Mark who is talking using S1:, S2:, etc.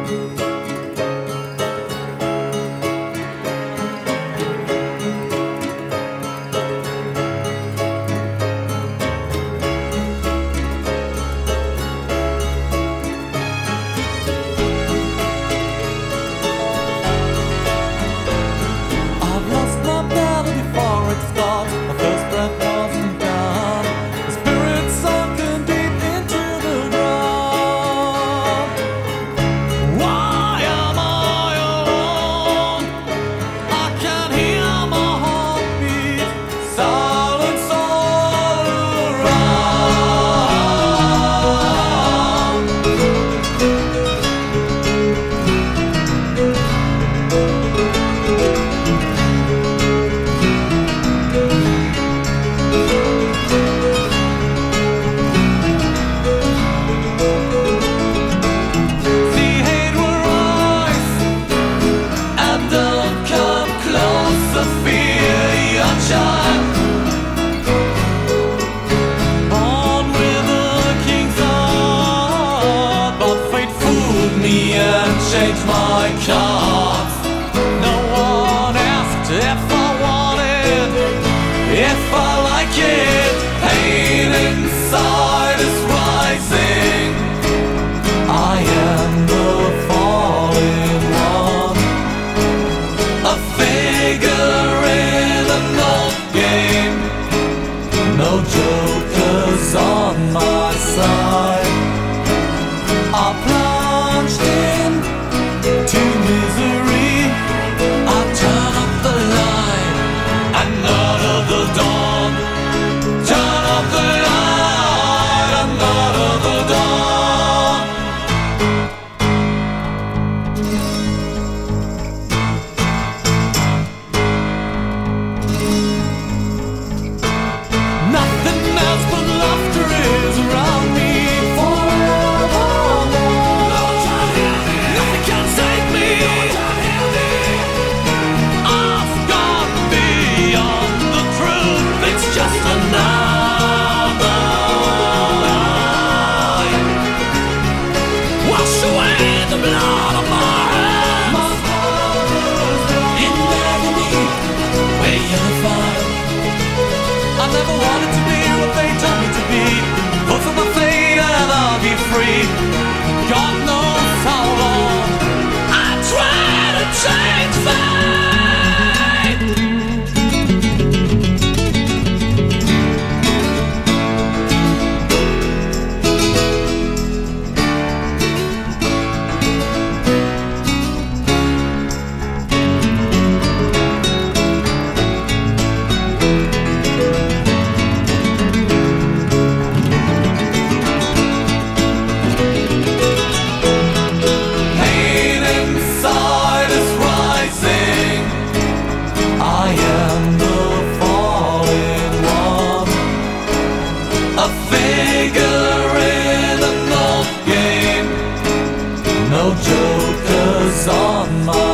S1: Change my cards. No one asked if I wanted, if I like it. Pain inside is rising. I am the fallen one, a figure in an old game. No jokers on my side. I plunged in to misery. I turn up the light and out of the dawn. Turn up the light and out of the dawn. Nothing else but laughter is around me forever. Nothing can save me. I've gone beyond the truth. It's just another lie. Wash away the blood of my hands. In agony, waiting to find. I never wanted to be what they told me to be. Fulfill my fate and I'll be free. God knows how long I try to change fate. Pain inside is rising. I am the fallen one, a figure in an old game. No jokers on my